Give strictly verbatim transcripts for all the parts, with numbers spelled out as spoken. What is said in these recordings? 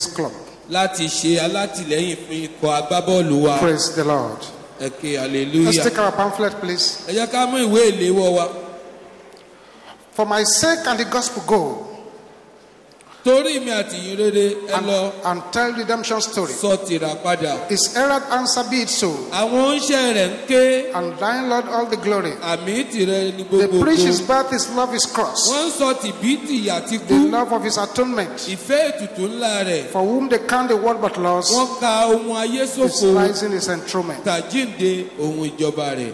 club. láti ṣe alátìlẹ́yìn fún ikọ̀ agbábọ́ọ̀lù wa. Praise the Lord. Okay, hallelujah. Let's take our pamphlet, please. Ẹ jẹ́ ká mú ìwé ìléwọ́ wa. For my sake and the gospel go. Torí mi àti yín rere ẹ lọ. And tell redemption story. Sọ tìrà padà. His errant answer be it so. Àwọn oníṣẹ́ rẹ̀ ń ké. And thine Lord all the glory. Àmì tìrẹ ni gbogbo. They preach his birth, his love, his cross. Wọ́n ń sọ tìbítì àti kú. The love of his atonement. Ìfẹ́ ètùtù ńlá rẹ̀. For whom they count the world but lost. Wọ́n ka ohun ayé His ṣòfò. rising, his enthronement. Tàjíǹde ohun ìjọba rẹ̀.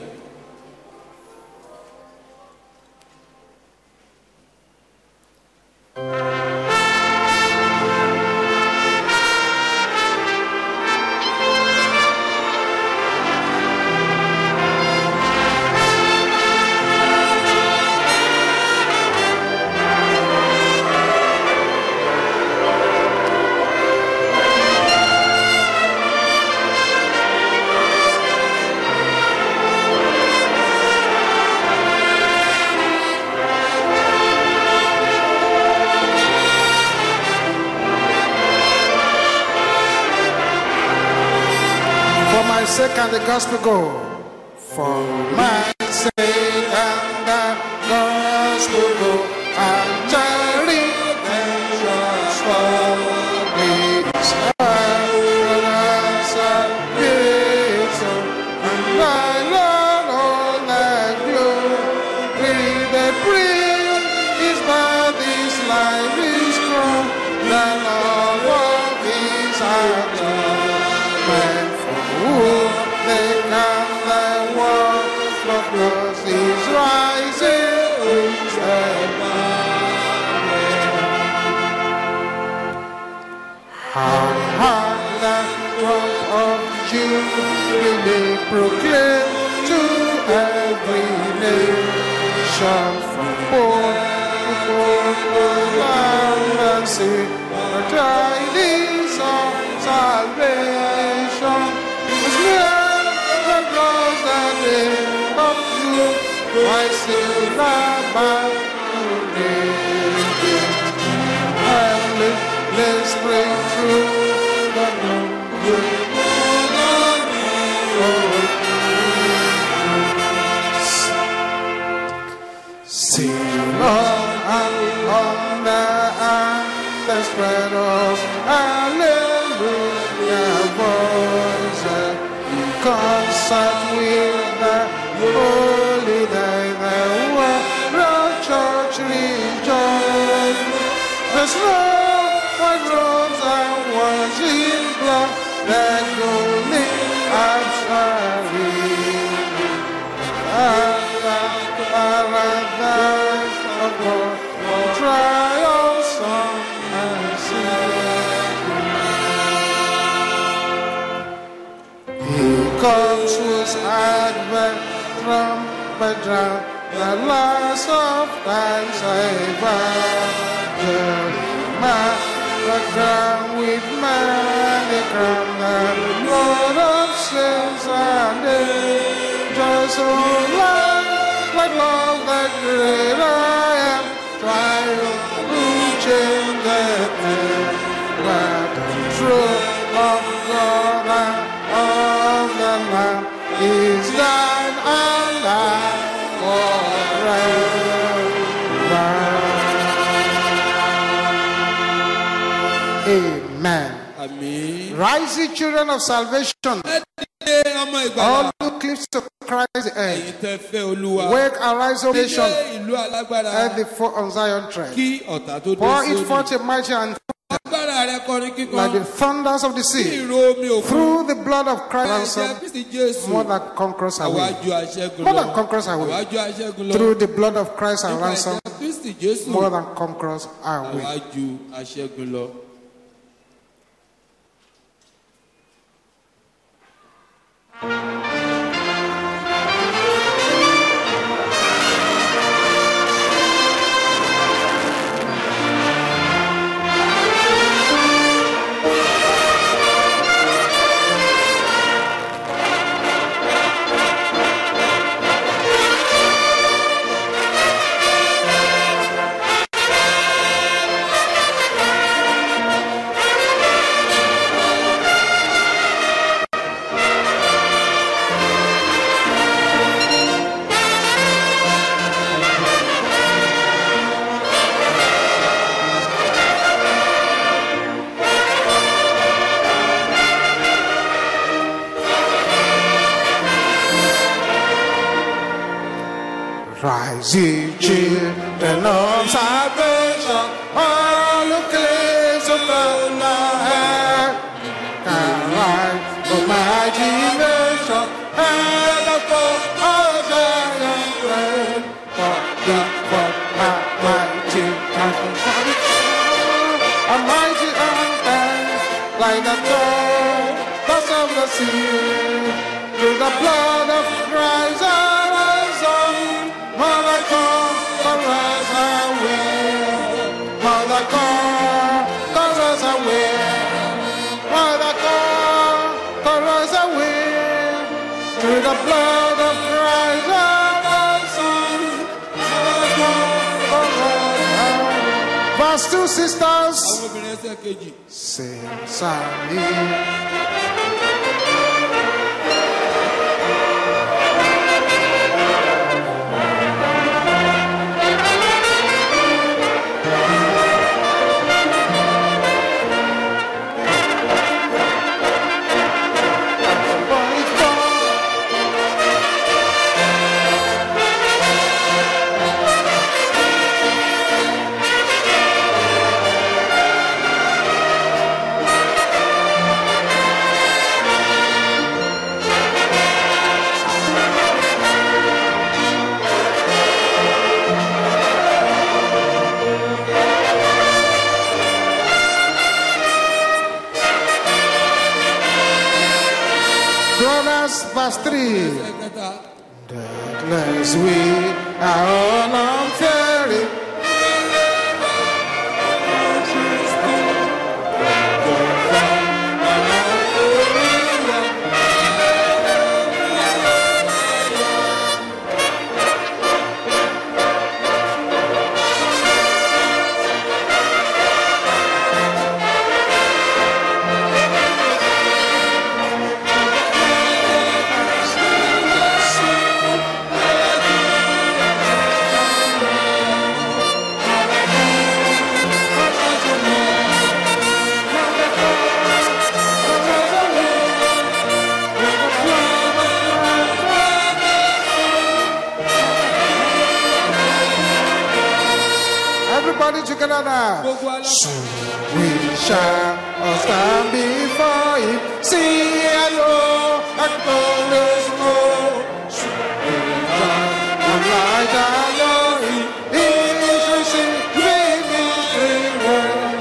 Sake and the gospel go. For my sake and the gospel go. And redemption for these others are gifts and thy Lord all thy glory. The bring is by this life is strong. The love of his atonement. They come thy word for us is rising is how high the trump of jubilee proclaim to every nation from born to born land and sea the tidings of salvation. Why still not let's break through the sing on and on the and the spread of hallelujah voice in concert with the holy day, the world church rejoice. There's no white robes and was in blood, the golden archery. And the paradise of God, trial song and sing. He comes whose advent trumpet drown the last of time Savior. Man, the crown with many crown, the Lord of sins and angels who love, like love that great I am, triumph who changeth never the truth of God and of the Lamb is thine and thine forever. Amen. Amen. Rise, ye children of salvation. All who cleave to Christ's end. Wake, arise, O nation. At the foot on Zion tread. Pour it forth a mighty and like the thunders of the sea. Through the blood of Christ, ransom, more than conquerors are we. More than conquerors are we. Through the blood of Christ and ransom, more than conquerors are we. Rise ye children of salvation, all who claim to the Lord. Arise, O mighty nation, and the foe of Zion reign. For the for a mighty anthem, a mighty anthem, like the touch of the sea, through the blood of Christ our ransom. Mother come, chorus away. Mother come, chorus away. Mother come, chorus away. Through the blood of Christ our ransom. Mother come, chorus away. Verse two, sisters. Sing, Sally. Verse three. Doubtless we are all unfair. Together now. So we shall stand before him, see hello, acknowledge no. So we shall light our glory, is receiving his reward.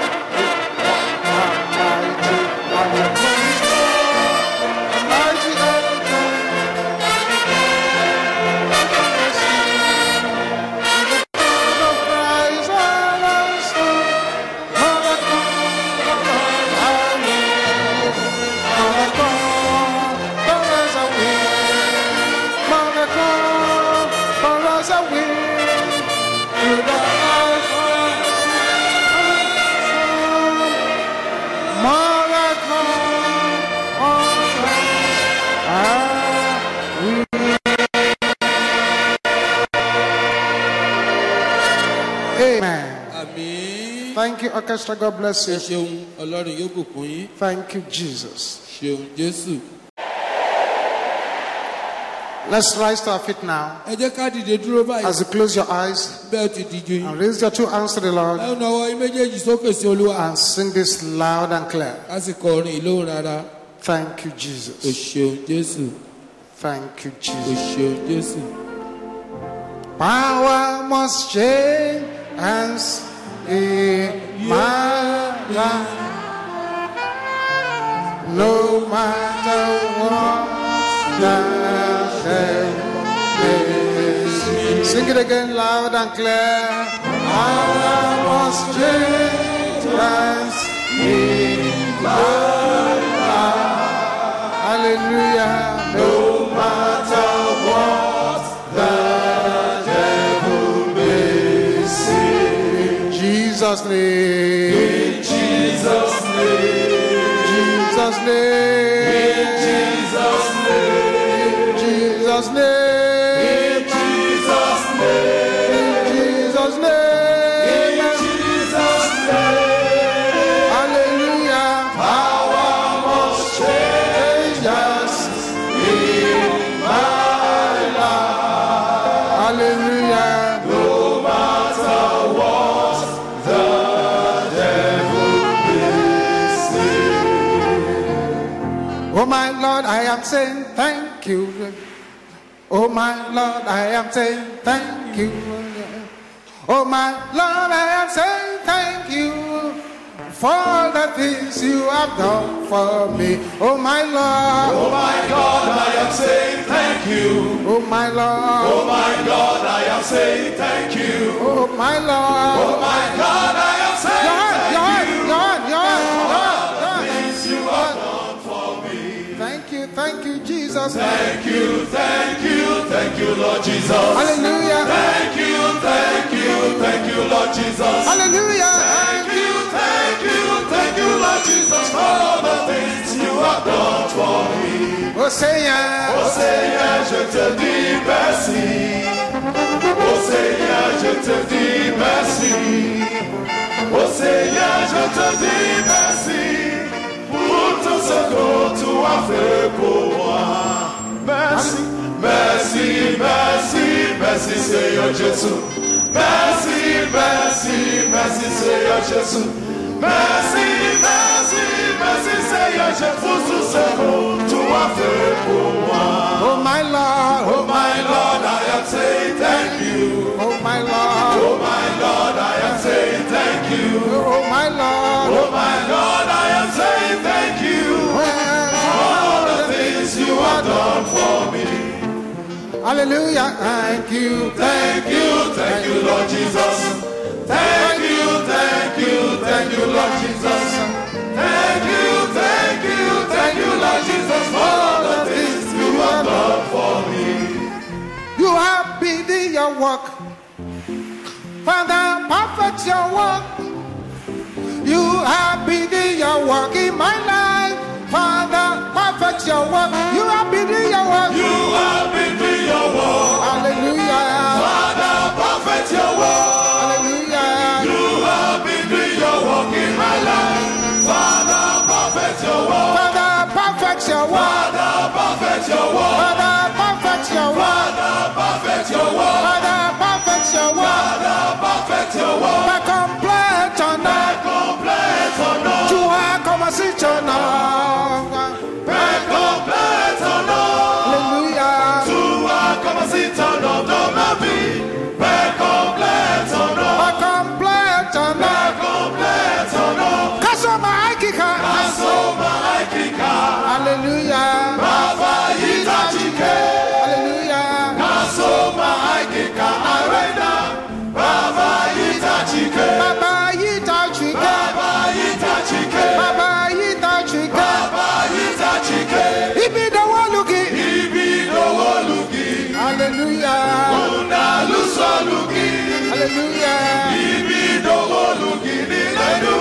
Thank you, orchestra. God bless you. Thank you, Jesus. Let's rise to our feet now. As you close your eyes and raise your two hands to the Lord and sing this loud and clear. Thank you, Jesus. Thank you, Jesus. Power must change hands in my life, no matter what the is. Sing it again loud and clear. I must change hands in my life. Hallelujah. No matter what the devil may say. Jesus' name. In Jesus' name. Jesus' name. In Jesus' name. In Jesus' name. In Jesus' name. In Jesus' name. In Jesus' name. Hallelujah. Power must change us in my life. Hallelujah. Lord, I am saying thank you. Oh my Lord, I am saying thank you. Oh my Lord, I am saying thank you for all the things you have done for me. Oh my Lord, oh my God, I am saying thank you. Oh my Lord, oh my God, I am saying thank you. Oh my Lord, oh my God, I am saying thank you. Lord, Lord, Lord, Lord, things you have done for me. Thank you, thank you, Jesus. Thank you, thank you, thank you, Lord Jesus. Hallelujah. Thank you, thank you, thank you, Lord Jesus. Hallelujah. Thank you, thank you, thank you, Lord Jesus, for all the things you have done for me. Oh Seigneur, oh Seigneur, je te dis merci. Oh Seigneur, je te dis merci. Oh Seigneur, je te dis merci pour tout ce que tu as fait pour moi. Merci, merci, merci, merci Seigneur Jésus. Merci, merci, merci Seigneur Jésus. Merci, merci, merci Seigneur Jésus pour tout ce que tu as fait pour moi. Oh my Lord, oh my Lord, I am saying thank you. Oh my Lord, oh my Lord, I am saying thank you. Oh my Lord, oh my Lord, I am saying thank you for all the things you have done for me. Hallelujah. Thank you, thank you, thank you, Lord Jesus. Thank you, thank you, thank you, Lord Jesus. Thank you, thank you, thank you, Lord Jesus, for all the things you have done for me. You have been your work, Father, perfect your work. You have been your work in my life, Father, perfect your work. You have been your work. You have been your work. Hallelujah. Father, perfect your work. Hallelujah. You have been doing your work in my life. Father, perfect your work. Father, perfect your work. Father, perfect your work. Father, perfect your work. Father, perfect your work. Father, perfect your work. Father, perfect your work. Pas complète en Pas complète en nous. Tu as commencé ton nom. Pas complète en nous. Alléluia. Tu as commencé ton nom dans ma vie. Pas complète en nous. Pas complète en nous. Pas complète en nous. Kasoma aikika. Kasoma aikika. Alléluia. Baba yitachike. Alléluia. Kasoma aikika arena. Baba yitachike. Baba yitachike. Baba yitachike. Baba yitachike. Baba yitachike. Ibi dawolugi. Ibi dawolugi. Alléluia. Una lusolugi. Alléluia. Ibi dawolugi ni ledu.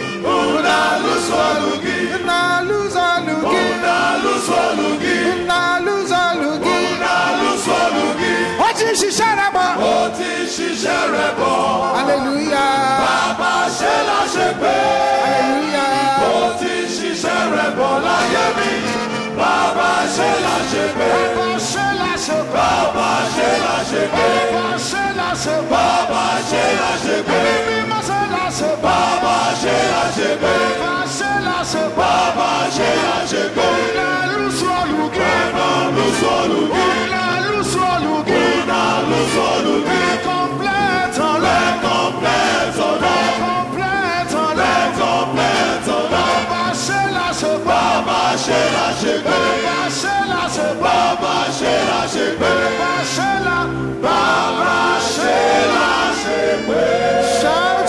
Una lusolugi. Una lusolugi. Una lusolugi. Una lusolugi. Una lusolugi. Ó ti ṣiṣẹ́ rẹ̀ bọ̀. Ó ti ṣiṣẹ́ rẹ̀ bọ̀. Alléluia. Bàbá ṣe la ṣe pé. Alléluia. Ó ti ṣiṣẹ́ rẹ̀ bọ̀ láyé mi. Bàbá ṣe la ṣe pé. Bàbá ṣe la ṣe pé. Bàbá ṣe la ṣe pé. Bàbá ṣe la ṣe pé. Bàbá ṣe la ṣe pé. Mímọ́ ṣe la ṣe pé. Bàbá ṣe la ṣe pé. Bàbá ṣe la ṣe pé. Bàbá ṣe la ṣe pé. Una lùsù olùgé. Una lùsù olùgé. Una lùsù olùgé. Una lùsù olùgé. Complète en Le complète en l'homme. Complète en Le complète en l'homme. Bàbá ṣe la ṣe pé. Bàbá ṣe la ṣe pé. Bàbá ṣe la ṣe pé. Bàbá ṣe la ṣe pé. Bàbá ṣe la. Bàbá ṣe la ṣe pé. Shout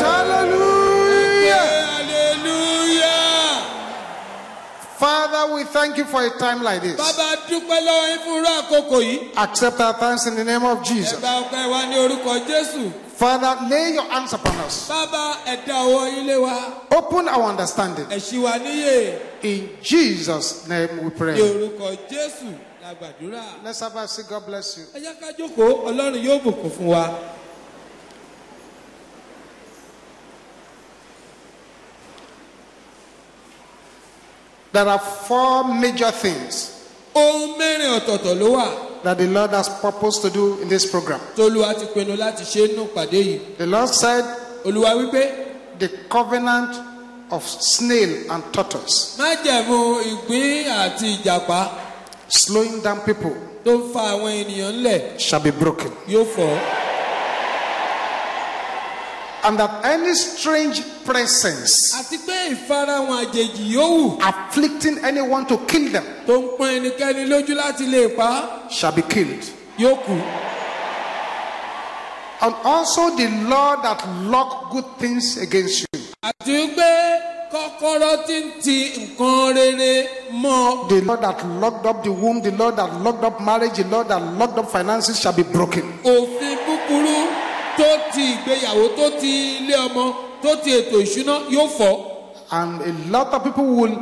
hallelujah. Hallelujah. Father, we thank you for a time like this. Bàbá dúpẹ́ lọ́wọ́ yín fún irú àkókò yìí. Accept our thanks in the name of Jesus. Ẹ gba ọpẹ́ wa ní orúkọ Jésù. Father, lay your hands upon us. Bàbá ẹ dá ọwọ́ yín lé wa. Open our understanding. Ẹ ṣí wa níyè. In Jesus' name we Ní pray. orúkọ Jésù la gbàdúrà. Let's have a say, God bless you. Ẹ jẹ́ ká jókòó, Ọlọ́run yóò bùkún fún wa. There are four major things Ohun mẹ́rin ọ̀tọ̀ọ̀tọ̀ ló wà. that the Lord has purposed to do in this program. Tolúwa ti pinnu láti ṣe nínú ìpàdé yìí. The Lord said Olúwa wípé the covenant of snail and tortoise. Májẹ̀mú ìgbín àti ìjàpá. Slowing down people. Tó ń fa àwọn ènìyàn ńlẹ̀. Shall be broken. Yóò fọ́. And that any strange presence Àti pé ìfarahàn àjèjì yòówù. afflicting anyone to kill them. Tó ń pọ́n ẹnikẹ́ni lójú láti lè pa á. Shall be killed. Yóò kú. And also the Lord that lock good things against you. Àti pé kọ́kọ́rọ́ tí ń ti nǹkan rere mọ́. The Lord that locked up the womb, the Lord that locked up marriage, the Lord that locked up finances shall be broken. Òfin búburú tó ti ìgbéyàwó tó ti ilé ọmọ tó ti ètò ìṣúná yóò fọ́. And a lot of people will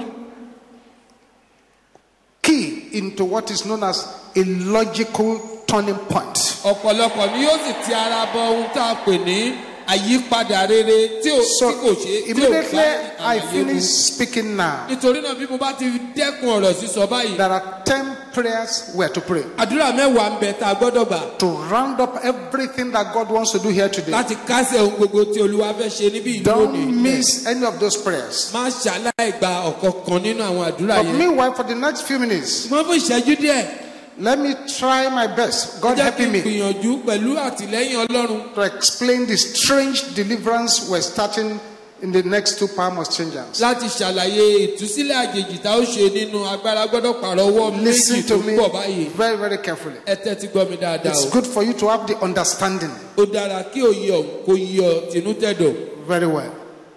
key into what is known as a logical turning point. Ọ̀pọ̀lọpọ̀ ni yóò sì ti ara bọ ohun tá a pè ní àyípadà rere tí ò tí kò ṣe tí ò immediately bá I àlàyé mu. finish speaking now. Nítorí náà bí mo bá ti dẹ́kun ọ̀rọ̀ sísọ báyìí. There are ten prayers we are to pray Àdúrà mẹ́wàá ń bẹ tá a gbọ́dọ̀ gbà. to round up everything that God wants to do here today. Láti kásẹ̀ ohun gbogbo tí Olúwa fẹ́ ṣe níbí ìlú Don't òní. miss any of those prayers. Má ṣàlàyé gba ọ̀kọ̀ọ̀kan nínú àwọn àdúrà But yẹn. meanwhile, for the next few minutes, Wọ́n fún ìṣẹ́jú díẹ̀. let me try my best, God Jẹ́ kí helping n me, gbìyànjú pẹ̀lú àtìlẹ́yìn Ọlọ́run. to explain the strange deliverance we're starting in the next two Palm Exchanges. Láti ṣàlàyé ìtúsílẹ̀ àjèjì tá ó ṣe nínú agbára gbọ́dọ̀ pààrọ̀ ọwọ́ méjì Listen tó to ń me bọ̀ báyìí. very, very carefully. Ẹ tẹ́tí gbọ́ mi dáadáa It's o. good for you to have the understanding Ó dára kí òye ọ̀hún kó yí ọ tìnútẹ̀dọ̀. very well.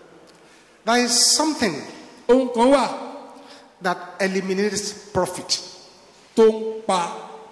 There is something Ohun kan wà that eliminates profit. tó ń pa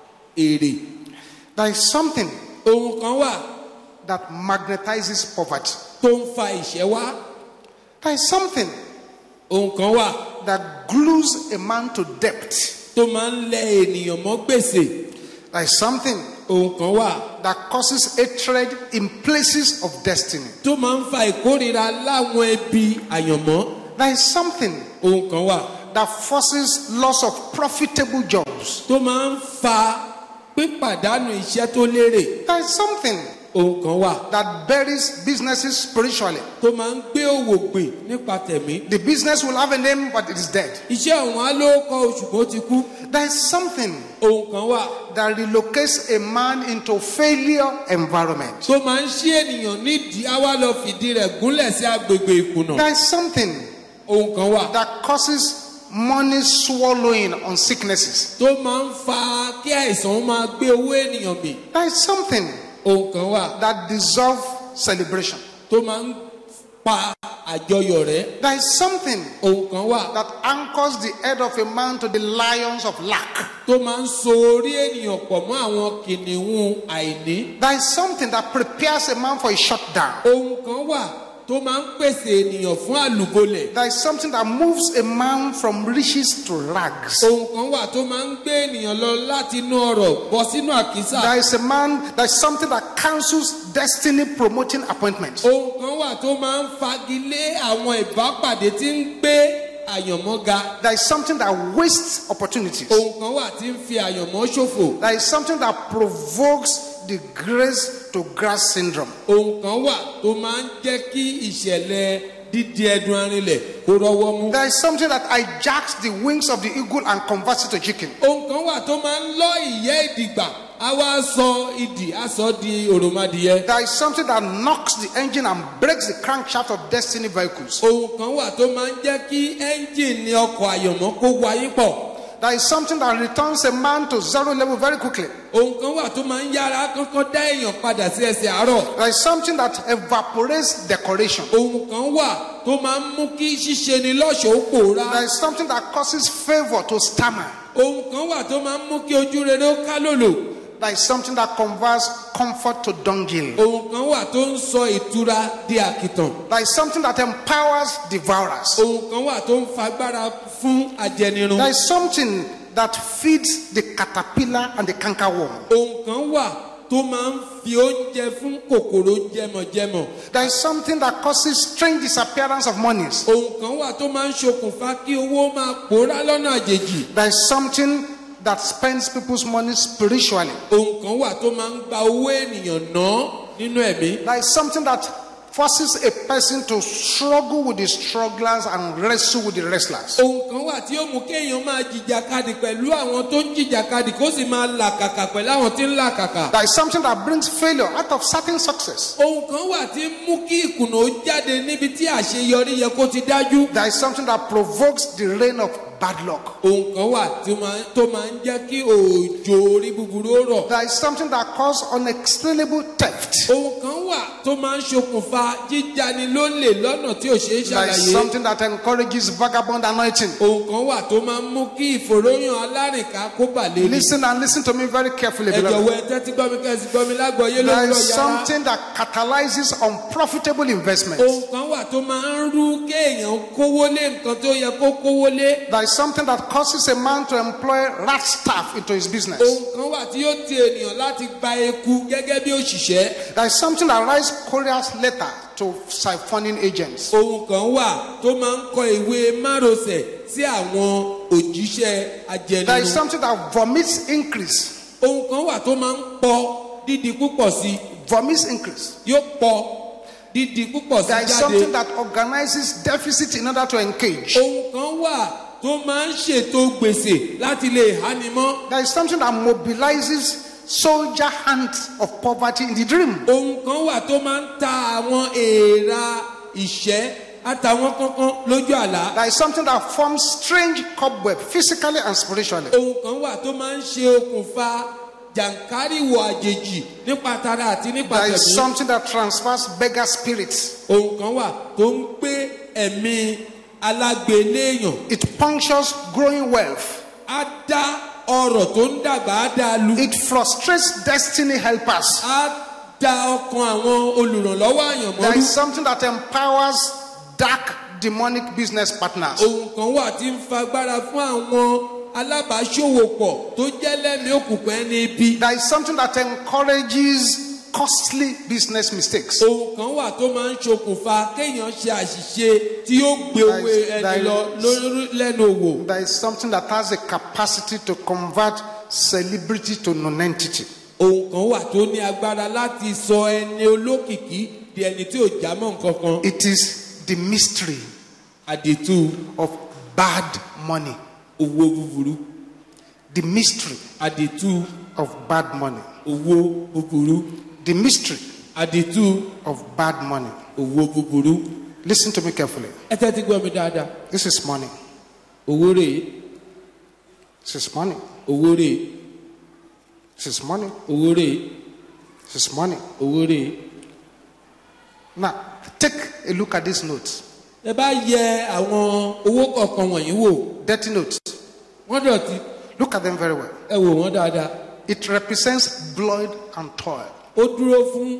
èrè. There is something Ohun kan wà that magnetizes poverty. tó ń fa ìṣẹ́ wá. There is something Ohun kan wà that glues a man to debt. tó máa ń lẹ ènìyàn mọ́ gbèsè. There is something Ohun kan wà that causes hatred in places of destiny. tó máa ń fa ìkórìíra láwọn ẹbí àyànmọ́. There is something Ohun kan wà that forces loss of profitable jobs. tó máa ń fa pípàdánù iṣẹ́ tó lérè. There is something Ohun kan wà that buries businesses spiritually. tó máa ń gbé òwò gbìn nípa tẹ̀mí. The business will have a name, but it is dead. Iṣẹ́ ọ̀hún á ló kọ oṣù kó ti kú. There is something Ohun kan wà that relocates a man into failure environment. tó máa ń ṣí ènìyàn nídìí á wá lọ fìdí rẹ̀ gúnlẹ̀ sí agbègbè ìkùnà. There is something Ohun kan wà that causes money swallowing on sicknesses. tó máa ń fa kí àìsàn máa gbé owó ènìyàn mì. There is something Ohun kan wà that dissolves celebration. tó máa ń pa àjọyọ̀ rẹ̀. There is something Ohun kan wà that anchors the head of a man to the lions of lack. tó máa ń so orí ènìyàn pọ̀ mọ́ àwọn kìnìún àìní. There is something that prepares a man for a shutdown. Ohun kan wà tó máa ń pèsè ènìyàn fún àlùbọ́lẹ̀. There is something that moves a man from riches to rags. Ohun kan wà tó máa ń gbé ènìyàn lọ láti inú ọrọ̀ bọ́ sínú àkísà. There is a man, there is something that cancels destiny promoting appointments. Ohun kan wà tó máa ń fagilé àwọn ìbápàdé tí ń gbé àyànmọ́ ga. There is something that wastes opportunities. Ohun kan wà tí ń fi àyànmọ́ ṣòfò. There is something that provokes the grace to grass syndrome. Ohun kan wà tó máa ń jẹ́ kí ìṣẹ̀lẹ̀ dídí ẹdun arinlẹ̀ kó rọ́wọ́ mú. There is something that hijacks the wings of the eagle and converts it to chicken. Ohun kan wà tó máa ń lọ ìyẹ́ ìdìgbà á wá sọ ìdì á sọ di òròmọdìyẹ. There is something that knocks the engine and breaks the crankshaft of destiny vehicles. Ohun kan wà tó máa ń jẹ́ kí ẹ́ńjìnì ọkọ̀ àyànmọ́ kó wáyé pọ̀. There is something that returns a man to zero level very quickly. Ohun kan wà tó máa ń yára kankan dá èèyàn padà sí ẹsẹ̀ àárọ̀. There is something that evaporates decoration. Ohun kan wà tó máa ń mú kí ṣíṣe ni lọ́ṣọ̀ọ́ pòórá. There is something that causes favor to stammer. Ohun kan wà tó máa ń mú kí ojú rere ó ká lòlò. There is something that converts comfort to dunghill. Ohun kan wà tó ń sọ ìtura di àkìtàn. There is something that empowers devourers. Ohun kan wà tó ń fagbára fún ajẹnirun. There is something that feeds the caterpillar and the cankerworm. Ohun kan wà tó máa ń fi oúnjẹ fún kòkòrò jẹmọ̀jẹmọ̀. There is something that causes strange disappearance of monies. Ohun kan wà tó máa ń ṣokùnfà kí owó máa pòórá lọ́nà àjèjì. There is something that spends people's money spiritually. Ohun kan wà tó máa ń gba owó ènìyàn ná nínú ẹ̀mí. There is something that forces a person to struggle with the strugglers and wrestle with the wrestlers. Ohun kan wà tí ó mú kéèyàn máa jìjàkadì pẹ̀lú àwọn tó ń jìjàkadì kó sì máa làkàkà pẹ̀lú àwọn tí ń làkàkà. There is something that brings failure out of certain success. Ohun kan wà tí ń mú kí ìkùnà ó jáde níbi tí àṣeyọrí yẹ kó ti dájú. There is something that provokes the reign of bad luck. Ohun kan wà tó máa ń jẹ́ kí òjò orí búburú ó rọ̀. There is something that causes unexplainable theft. Ohun kan wà tó máa ń ṣokùnfà jíjani lólè lọ́nà tí ò ṣeé ṣàlàyé. There is something that encourages vagabond anointing. Ohun kan wà tó máa ń mú kí ìfòròyàn alárìnká kó bà lé ní. Listen and listen to me very carefully. Ẹ jọ̀wọ́ ẹ tẹ́tí gbọ́ mi kẹ́sì gbọ́ mi lágbọ̀ọ́yé lórí ọ̀yà. There is something that catalyzes unprofitable investments. Ohun kan wà tó máa ń rú kéèyàn kówó lé nǹkan tó yẹ kó kówó lé. There is something that causes a man to employ rat staff into his business. Ohun kan wà tí yóò ti ènìyàn láti gba eku gẹ́gẹ́ bí òṣìṣẹ́. There is something that writes courier's letter to siphoning agents. Ohun kan wà tó máa ń kọ ìwé márosẹ̀ sí àwọn òjíṣẹ́ ajẹnirun. There is something that vomits increase. Ohun kan wà tó máa ń pọ dídi púpọ̀ sí. Vomits increase. Yóò pọ dídi púpọ̀ sí jáde. There is something that organizes deficit in order to engage. Ohun kan wà tó máa ń ṣètò gbèsè láti lè hánimọ́. There is something that mobilizes soldier hands of poverty in the dream. Ohun kan wà tó máa ń ta àwọn èèrà ìṣẹ́ àtàwọn kankan lójú àlá. There is something that forms strange cobweb physically and spiritually. Ohun kan wà tó máa ń ṣe okùnfà jàǹkáríwò àjèjì nípa tara àti nípa tẹ̀mí. There is something that transfers beggar spirits. Ohun kan wà tó ń gbé ẹ̀mí alágbèléèyàn. It punctures growing wealth. Á dá ọrọ̀ tó ń dàgbà á dá lu. It frustrates destiny helpers. Á dá ọkàn àwọn olùrànlọ́wọ́ àyànmọ́rú. There is something that empowers dark demonic business partners. Ohun kan wà tí ń fagbára fún àwọn alábàáṣòwòpọ̀ tó jẹ́ lẹ́mìí òkùnkùn ẹni ibi. There is something that encourages costly business mistakes. Ohun kan wà tó máa ń ṣokùnfà kéèyàn ṣe àṣìṣe tí yóò gbé owó ẹni lọ lẹ́nu òwò. There is something that has the capacity to convert celebrity to nonentity. Ohun kan wà tó ní agbára láti sọ ẹni olókìkí di ẹni tí ò já mọ́ nǹkan kan. It is the mystery àdìtú of bad money. Owó búburú. The mystery àdìtú of bad money. Owó búburú. The mystery àdìtú of bad money. Owó búburú. Listen to me carefully. Ẹ tẹ́tí gbọ́ mi dáadáa. This is money. Owó rèé. This is money. Owó rèé. This is money. Owó rèé. This is money. Owó rèé. Now, take a look at these notes. Ẹ bá yẹ àwọn owó kọ̀ọ̀kan wọ̀nyí wò. Dirty notes. Wọ́n dọ̀tí. Look at them very well. Ẹ wò wọ́n dáadáa. It represents blood and toil. Ó dúró fún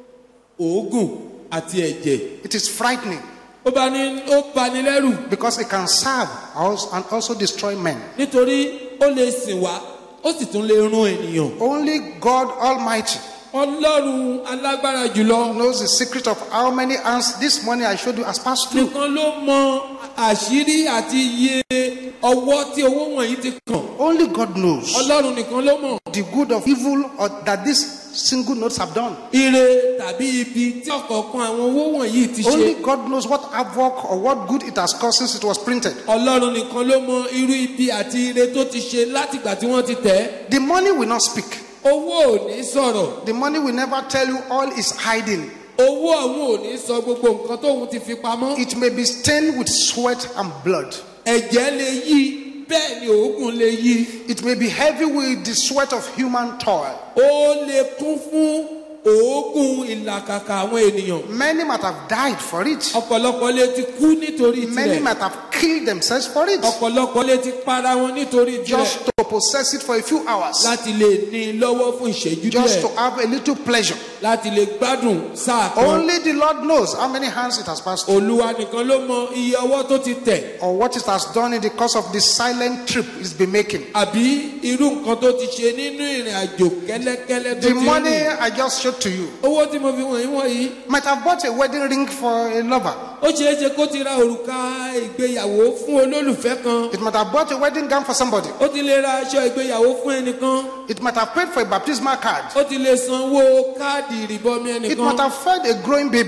òógùn àti ẹ̀jẹ̀. It is frightening. Ó bá ní ó bani lẹ́rù. Because it can serve and also destroy men. Nítorí ó lè sìn wá, ó sì tún lè run ènìyàn. Only God Almighty Ọlọ́run alágbára jùlọ knows the secret of how many hands this money I showed you has passed through. nìkan ló mọ àṣírí àti iye ọwọ́ tí owó wọ̀nyí ti kàn. Only God knows Ọlọ́run nìkan ló mọ̀. the good of evil or that these single notes have done. Ire tàbí ibi tí ọ̀kọ̀ọ̀kan àwọn owó wọ̀nyí ti ṣe. Only God knows what havoc or what good it has caused since it was printed. Ọlọ́run nìkan ló mọ irú ibi àti ire tó ti ṣe látìgbà tí wọ́n ti tẹ̀. The money will not speak. Owó ò ní sọ̀rọ̀. The money will never tell you all is hiding. Owó ọ̀hún ò ní sọ gbogbo nǹkan tóun ti fi pamọ́. It may be stained with sweat and blood. Ẹ̀jẹ̀ lè yí, bẹ́ẹ̀ ni òógùn lè yí. It may be heavy with the sweat of human toil. Ó lè kún fún òógùn ìlàkàkà àwọn ènìyàn. Many might have died for it. Ọ̀pọ̀lọpọ̀ lè ti kú nítorí tirẹ̀. Many might have killed themselves for it. Ọ̀pọ̀lọpọ̀ lè ti para wọn nítorí tirẹ̀. Just to possess it for a few hours. Láti lè ní lọ́wọ́ fún ìṣẹ́jú díẹ̀. Just to have a little pleasure. Láti lè gbádùn sáà kan. Only the Lord knows how many hands it has passed through. Olúwa nìkan ló mọ iye ọwọ́ tó ti tẹ̀. Or what it has done in the course of the silent trip it's been making. Àbí irú nǹkan tó ti ṣe nínú ìrìn àjò kẹ́lẹ́kẹ́lẹ́ tó ti The rìn. money I just showed to you Owó tí mo fi wọ̀nyí wọ̀nyí. might have bought a wedding ring for a lover. Ó ṣeé ṣe kó ti ra òrùka ìgbéyàwó fún olólùfẹ́ kan. It might have bought a wedding gown for somebody. Ó ti lè ra aṣọ ìgbéyàwó fún ẹnìkan. It might have paid for a baptismal card. Ó ti lè sanwó káàdì ìrìbọmi It might ẹnìkan. have fed a growing baby.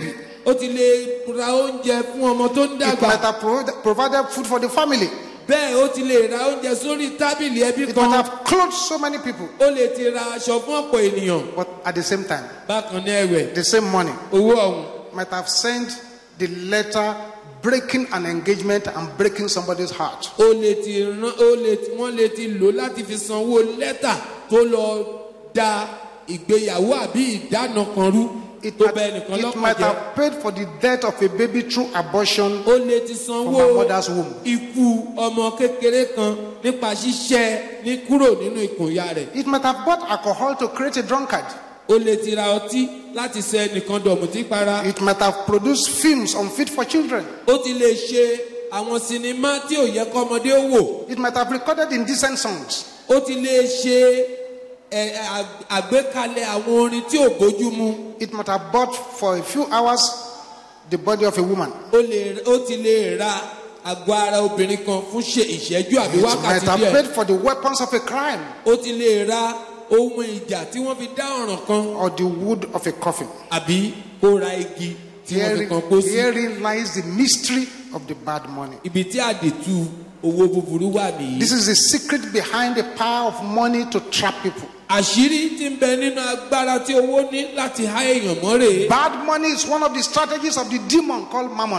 ó ti lè ra oúnjẹ fún ọmọ tó ń It dàgbà. might have provided, provided food for the family. Bẹ́ẹ̀ ó ti lè ra oúnjẹ sórí tábìlì ẹbí It kan. might have clothed so many people. Ó lè ti ra aṣọ fún ọ̀pọ̀ ènìyàn. But at the same time, Bákan náà ẹ̀wẹ̀, the same money owó ọ̀hún might have sent the letter breaking an engagement and breaking somebody's heart. ó lè ti rán ó lè ti wọ́n lè ti lò láti fi sanwó lẹ́tà tó lọ da ìgbéyàwó àbí ìdáná kan rú It tó might, bẹ́ẹ̀ nìkan it lọ́kàn might jẹ́. have paid for the death of a baby through abortion Ó lè ti from sanwó her mother's womb. ikú ọmọ kékeré kan nípa ṣíṣẹ́ ní kúrò nínú ikùn ìyá rẹ̀. It might have bought alcohol to create a drunkard. Ó lè ti ra ọtí láti sọ ẹnìkan dọ̀mùtí para. It might have produced films unfit for children. Ó ti lè ṣe àwọn sinimá tí ò yẹ kọ́mọdé ó wò. It might have recorded indecent songs. Ó ti lè ṣe ẹ, ag- àgbékalẹ̀ àwọn orin tí ò bójú mu. It might have bought for a few hours the body of a woman. Ó lè ó ti lè ra àgọ́ ara obìnrin kan fún ṣe ìṣẹ́jú àbí It might wákàtí have díẹ̀. paid for the weapons of a crime Ó ti lè ra ohun ìjà tí wọ́n fi dá ọ̀ràn kan or the wood of a coffin. àbí kó ra igi tí wọ́n fi Herein, kan pósí. herein lies the mystery of the bad money. Ibi tí àdètú owó búburú wà nìyí. This is the secret behind the power of money to trap people. Àṣírí tí ń bẹ nínú agbára tí owó ní láti há èèyàn mọ́ rèé. Bad money is one of the strategies of the demon called mammon.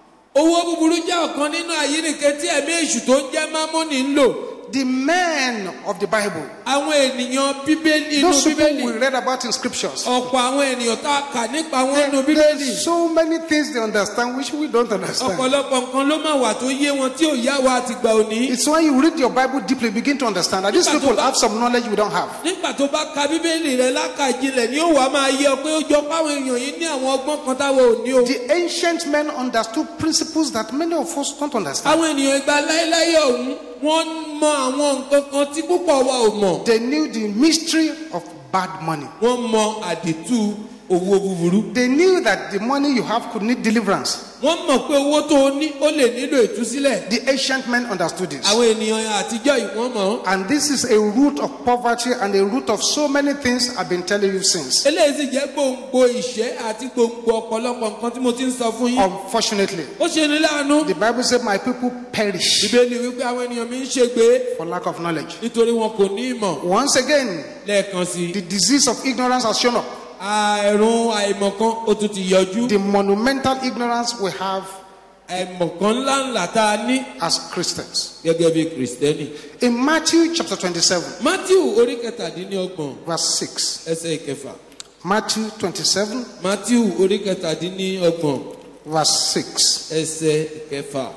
Owó búburú jẹ́ ọ̀kan nínú àyíníke tí ẹ̀mí èṣù tó ń jẹ́ mámọ́nì ń lò. The men of the Bible, Àwọn ènìyàn bíbélì inú those people bíbélì. we read about in scriptures, Ọ̀pọ̀ àwọn ènìyàn tá a kà nípa wọn nínú bíbélì. there's so many things they understand which we don't understand. Ọ̀pọ̀lọpọ̀ nǹkan ló máa wà tó yé wọn tí ò yá wa àtìgbà òní. It's when you read your Bible deeply, begin to understand that these people have some knowledge we don't have. Nígbà tó bá ka bíbélì rẹ lákàjinlẹ̀ ni ó wàá máa yé ọ pé ó jọ páwọn èèyàn yìí ní àwọn ọgbọ́n kan táwọn ò ní o. The ancient men understood principles that many of us don't understand. Àwọn ènìyàn ìgbà láéláé ọ̀hún wọ́n mọ àwọn nǹkan kan tí púpọ̀ wa ò mọ̀. They knew the mystery of bad money. Wọ́n mọ àdìtú owó búburú. They knew that the money you have could need deliverance. Wọ́n mọ̀ pé owó tó o ní ó lè nílò ìtúsílẹ̀. The ancient men understood this. Àwọn ènìyàn àtijọ́ yìí wọ́n mọ̀. And this is a root of poverty and a root of so many things I've been telling you since. Eléyìí sì jẹ́ gbòǹgbò ìṣẹ́ àti gbòǹgbò ọ̀pọ̀lọpọ̀ nǹkan tí mo ti ń sọ fún yín. Unfortunately, Ó ṣe ní láàánú. the Bible said, my people perish Bíbélì wípé àwọn ènìyàn mi ń ṣègbé for lack of knowledge. nítorí wọn kò ní ìmọ̀. Once again, Lẹ́ẹ̀kan sí i. the disease of ignorance has shown up. Àìrùn àìmọ̀kan ó tún ti yọjú. The monumental ignorance we have Àìmọ̀kan ńláńlá tá a ní as Christians. gẹ́gẹ́ bí Kìrìsìtẹ́nì. In Matthew chapter twenty-seven, Mátíù orí kẹtàdínlọ́gbọ̀n verse six. ẹsẹ̀ ìkẹfà. Matthew twenty-seven, Mátíù orí kẹtàdínlọ́gbọ̀n verse six. ẹsẹ̀ ìkẹfà.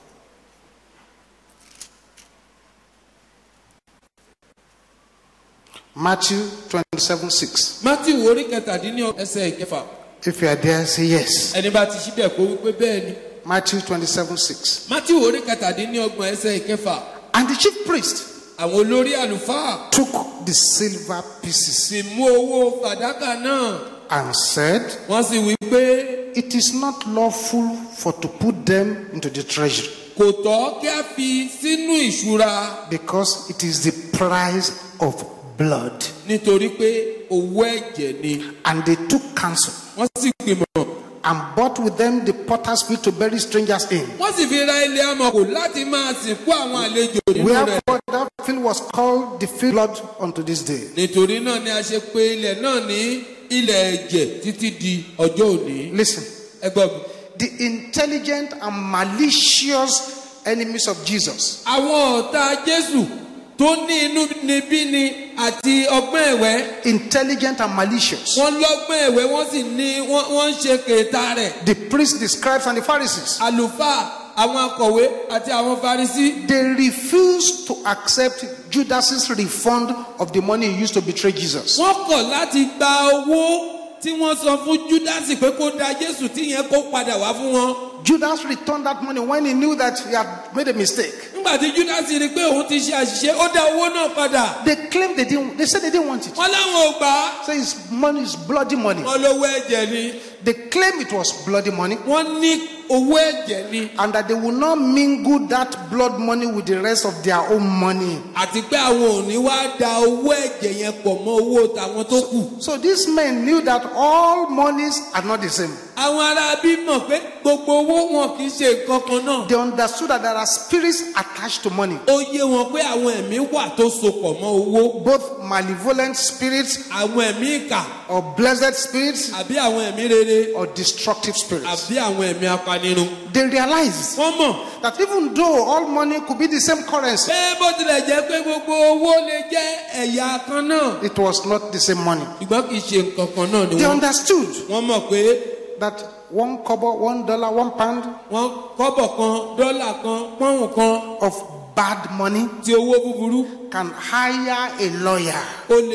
Matthew twenty-seven, six. Mátíù orí kẹtàdínlọ́gbọ̀n ẹsẹ̀ ìkẹfà. If you are there, say yes. Ẹni bá ti síbẹ̀ kó wípé bẹ́ẹ̀ ni. Matthew twenty-seven, six. Mátíù orí kẹtàdínlọ́gbọ̀n ẹsẹ̀ ìkẹfà. And the chief priest Àwọn olórí àlùfáà took the silver pieces sì mú owó fàdákà náà. and said, Wọ́n sì wí pé it is not lawful for to put them into the treasury, kò tọ́ kí a fi sínú ìṣúra because it is the price of blood. nítorí pé owó ẹ̀jẹ̀ ni. And they took counsel Wọ́n sì gbìmọ̀. and bought with them the potter's field to bury strangers in. Wọ́n sì fi ra ilé amọ̀kò láti máa sìnkú àwọn àlejò nínú rẹ̀. Wherefore that field was called the field of blood unto this day. Nítorí náà ni a ṣe pè ilẹ̀ náà ní ilẹ̀ ẹ̀jẹ̀ títí di ọjọ́ òní. Listen, Ẹ gbọ́ mi. the intelligent and malicious enemies of Jesus Àwọn ọ̀tá Jésù tó ní inú níbí ni àti ọgbọ́n ẹ̀wẹ́. intelligent and malicious. Wọ́n lọ́gbọ́n ẹ̀wẹ́ wọ́n sì ní wọ́n wọ́n ń ṣe kèéta rẹ̀. The priests, the scribes, and the Pharisees, Àlùfáà, àwọn akọ̀wé àti àwọn Farisí. they refused to accept Judas's refund of the money he used to betray Jesus. Wọ́n kọ̀ láti gba owó tí wọ́n sọ fún Júdásì pé kó da Jésù tí yẹn kó padà wá fún wọn. Judas returned that money when he knew that he had made a mistake. Nígbà tí Júdásì rí i pé òun ti ṣe àṣìṣe, ó dá owó náà padà. They claimed they didn't, they said they didn't want it. Wọ́n láwọn ò gbà á. Say it's money, it's bloody money. Wọ́n lówó ẹ̀jẹ̀ ni. They claim it was bloody money Wọ́n ní owó ẹ̀jẹ̀ ni. and that they will not mingle that blood money with the rest of their own money. Àti pé àwọn ò ní wá da owó ẹ̀jẹ̀ yẹn pọ̀ mọ́ owó tàwọn tó kù. So these men knew that all monies are not the same. They understood that there are spirits attached to money. Both malevolent spirits or blessed spirits or destructive spirits. They realized that even though all money could be the same currency, it was not the same money. They understood that one kobo, one dollar, one pound of bad money can hire a lawyer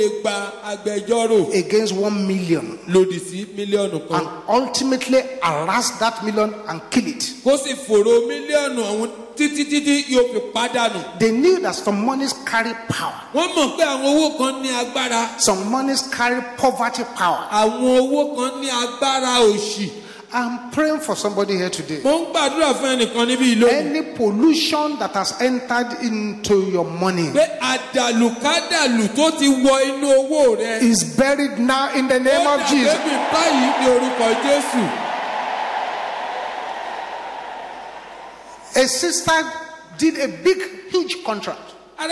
against one million and ultimately harass that million and kill it. They knew that some monies carry power. Some monies carry poverty power. I'm praying for somebody here today. Any pollution that has entered into your money is buried now in the name of Jesus. A sister did a big, huge contract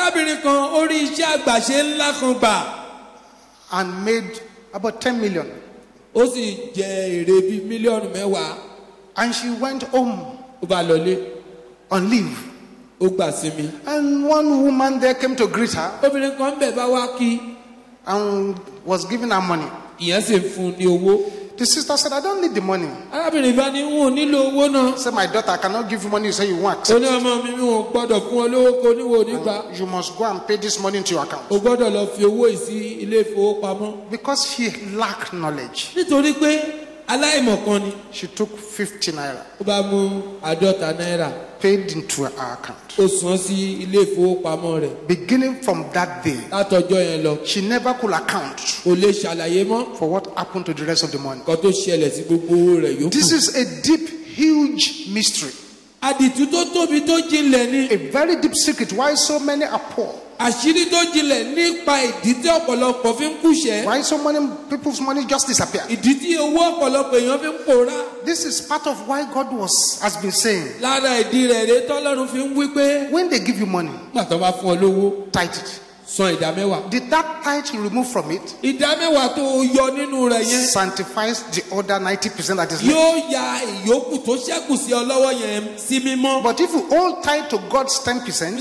and made about ten million. And she went home on leave. And one woman there came to greet her and was giving her money. The sister said, I don't need the money. Said, my daughter, I cannot give you money you say you want. And you must go and pay this money into your account. Because she lacked knowledge. She took fifty naira. Paid into her account. Beginning from that day, she never could account for what happened to the rest of the money. This is a deep, huge mystery. A very deep secret why so many are poor. Why so many people's money just disappear. This is part of why God was has been saying, when they give you money, tithe it. Did that tithe remove from it? Sanctifies the other ninety percent that is left. But if you all tithe to God's ten percent,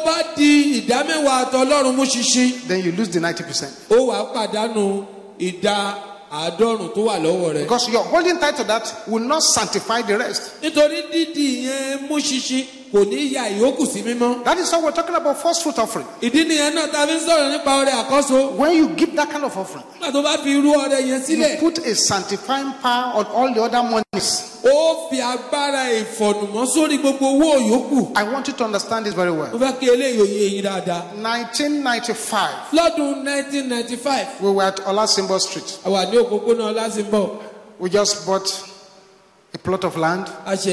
then you lose the ninety percent. Because your holding tight to that will not sanctify the rest. That is why we're talking about first fruit offering. When you give that kind of offering, you put a sanctifying power on all the other monies. I want you to understand this very well. nineteen ninety-five, we were at Olasimbo Street. We just bought a plot of land,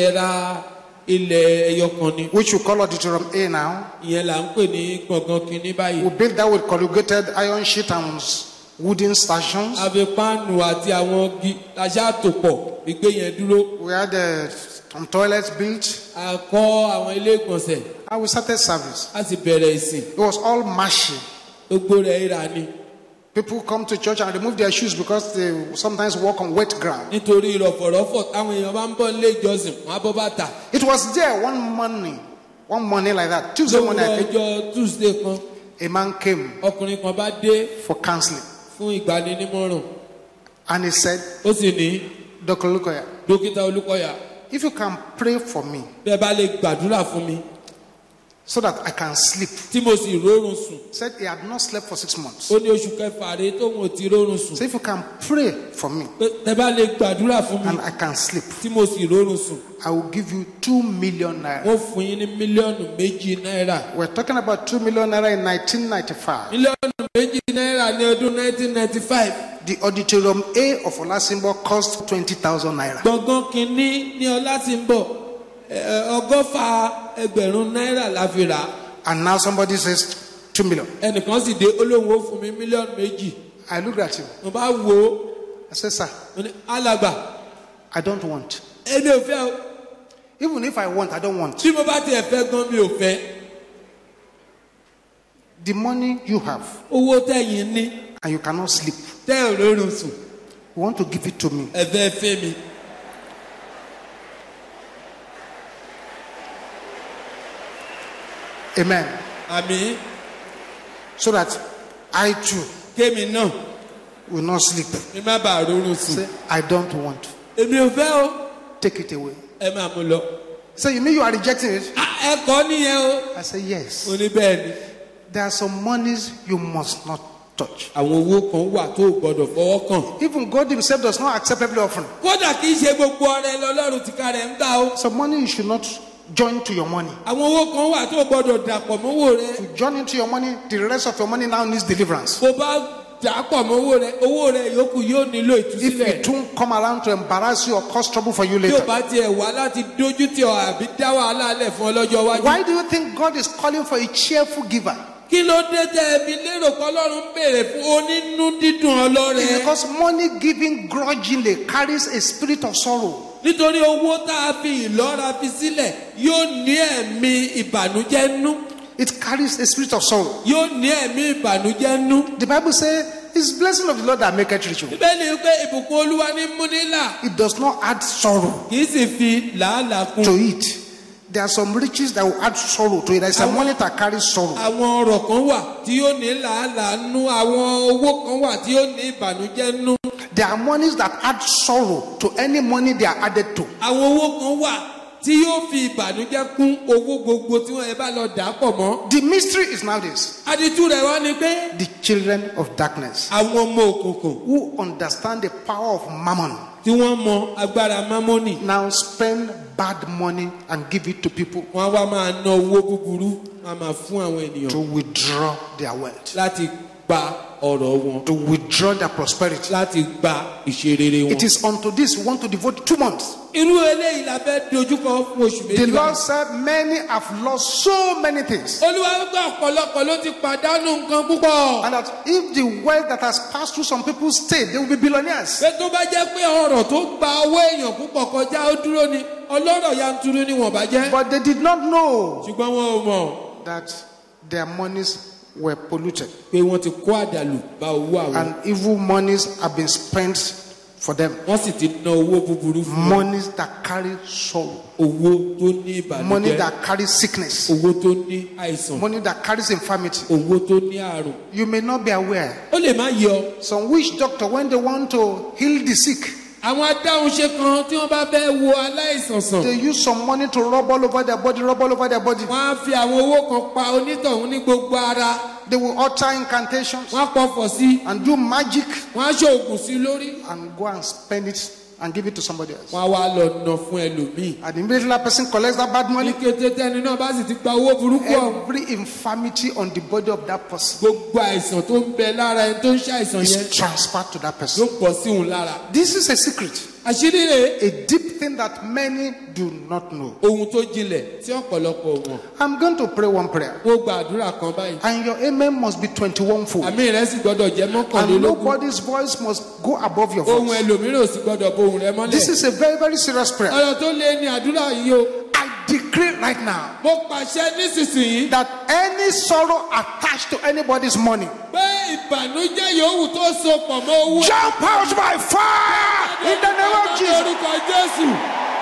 which we call Auditorium A now. We built that with corrugated iron sheet and wooden stations. We had uh, some toilets built. And we started service. It was all mashy. People come to church and remove their shoes because they sometimes walk on wet ground. It was there one morning, one morning like that, Tuesday morning, I think, a man came for counseling. And he said, Doctor Olukoya, if you can pray for me so that I can sleep. Said he had not slept for six months. So if you can pray for me and I can sleep, I will give you two million naira. We're talking about two million naira in nineteen ninety-five. The Auditorium A of Olasimbo cost twenty thousand naira. And now somebody says two million. I looked at him. I said, sir, I don't want. Èmi ò fẹ́ o. Even if I want, I don't want. Tí mo bá tiẹ̀ fẹ́ gan mi ò fẹ́. The money you have. Owó tẹ̀yin ní. And you cannot sleep. Tẹ́ ò rọrùn sùn. You want to give it to me. Ẹ fẹ́ fẹ́ mi. Amen. Àmín. So that I too Kémi náà. will not sleep. Mi má bàa rọrùn sùn. Say, I don't want. Èmi ò fẹ́ o. Take it away. Ẹ máa mú lọ. So you mean you are rejecting it? Ẹ kọ́ nìyẹn o. I say yes. Ó ní bẹ́ẹ̀ ni. There are some monies you must not touch. Àwọn owó kan wà tó o gbọ́dọ̀ fọwọ́ kàn. Even God himself does not accept every offering. Kódà kì í ṣe gbogbo ọrẹ lọ́lọ́run ti ká rẹ̀ ń gbà o. Some money you should not join to your money. Àwọn owó kan wà tó o gbọ́dọ̀ dàpọ̀ mọ́wó rẹ. If you join into your money, the rest of your money now needs deliverance. Bó bá dàpọ̀ mọ́wó rẹ, owó rẹ yòókù yóò nílò If ìtúsílẹ̀. it won't come around to embarrass you or cause trouble for you Tí o later. bá tiẹ̀ wá láti dójú tì ọ́ àbí dá wàhálà lẹ̀ fún ọ lọ́jọ́ iwájú. Why do you think God is calling for a cheerful giver? Kí ló dé tẹ́ ẹ fi lérò pé Ọlọ́run ń béèrè fún onínú dídùn ọlọ́rẹ? Because money giving grudgingly carries a spirit of sorrow. Nítorí owó tá a fi ìlọ́ra fi sílẹ̀ yóò ní ẹ̀mí ìbànújẹ́ nú. It carries a spirit of sorrow. Yóò ní ẹ̀mí ìbànújẹ́ nú. The Bible says, it's blessing of the Lord that maketh rich. Bíbélì pé ìbùkún Olúwa ní mú nílà. It does not add sorrow Kì í sì fi làálàá kún. to it. There are some riches that will add sorrow to it. There is a money that carries sorrow. Àwọn ọ̀rọ̀ kan wà tí yóò ní làálàá nú. Àwọn owó kan wà tí yóò ní ìbànújẹ́ nú. There are monies that add sorrow to any money they are added to. Àwọn owó kan wà tí yóò fi ìbànújẹ́ kún owó gbogbo tí wọ́n ẹ bá lọ dà pọ̀ mọ́. The mystery is now this. Àdìtú rẹ̀ wá ni pé The children of darkness àwọn ọmọ òkùnkùn who understand the power of mammon tí wọ́n mọ agbára mámọ́nì. now spend bad money and give it to people Wọ́n wá máa ná owó búburú máa máa fún àwọn ènìyàn to withdraw their wealth, láti gba ọ̀rọ̀ wọn, to withdraw their prosperity. láti gba ìṣerere wọn. It is unto this we want to devote two months. Irú eléyìí la fẹ́ dojúkọ fún oṣù The méjì. Lord said many have lost so many things. Olúwa gbọ́ ọ̀pọ̀lọpọ̀ ló ti pàdánù nǹkan púpọ̀. And that if the wealth that has passed through some people's state, they will be billionaires. Pé tó bá jẹ́ pé ọ̀rọ̀ tó gba owó èèyàn púpọ̀ kọjá ó dúró ni ọlọ́rọ̀ yanturu ni wọ́n bá jẹ́. But they did not know Ṣùgbọ́n wọn ò mọ̀ that their monies were polluted. pé wọ́n ti kó àdàlù bá owó àwọn. And evil monies have been spent for them. Wọ́n sì ti ná owó búburú fún wọn. Monies that carry sorrow. Owó tó ní Money ìbànújẹ́. that carries sickness. Owó tó ní àìsàn. Money that carries infirmity. Owó tó ní àrùn. You may not be aware. Ó lè má yọ. Some witch doctor, when they want to heal the sick, Àwọn adáhunṣe kan tí wọ́n bá fẹ́ wo aláìsàn sàn. they use some money to rub all over their body, rub all over their body. Wọ́n á fi àwọn owó kan pa onítọ̀hún ní gbogbo ara. They will utter incantations Wọ́n á pọ̀fọ̀ sí. and do magic Wọ́n á ṣoògùn sí lórí. and go and spend it and give it to somebody else. Wọ́n á wá lọ ná fún ẹlòmíì. And immediately that person collects that bad Ní money, kété tẹ́ni náà bá sì ti gba owó burúkú ọ̀hún. every infirmity on the body of that person Gbogbo àìsàn tó ń bẹ lára ẹni tó ń ṣàìsàn yẹn is transferred to that ló person. pọ̀ sí òun lára. This is a secret, Àṣírí rẹ̀ a deep thing that many do not know. ohun tó jinlẹ̀ tí ọ̀pọ̀lọpọ̀ wọn. I'm going to pray one prayer, Wọ́n gba àdúrà kan báyìí. and your amen must be twenty-one fold, Àmì rẹ̀ sì gbọ́dọ̀ jẹ́ and mọ́kànlélógún. nobody's voice must go above your Ohun voice. ẹlòmíràn ò sì gbọ́dọ̀ bo ohùn rẹ̀ mọ́lẹ̀. This is a very, very serious prayer. Ọ̀rọ̀ tó lé ní àdúrà yìí o. I decree right now Mo pàṣẹ nísinsìnyí that any sorrow attached to anybody's money, pé ìbànújẹ́ yòówù tó so pọ̀ mọ́ owó. jump out by fire in the name of Jesus. Orúkọ Jésù.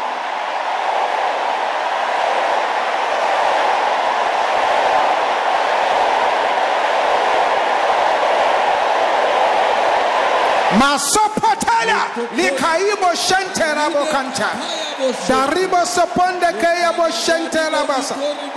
Masopotela likaibo shentera bokanta daribo soponde kayabo shentera basa.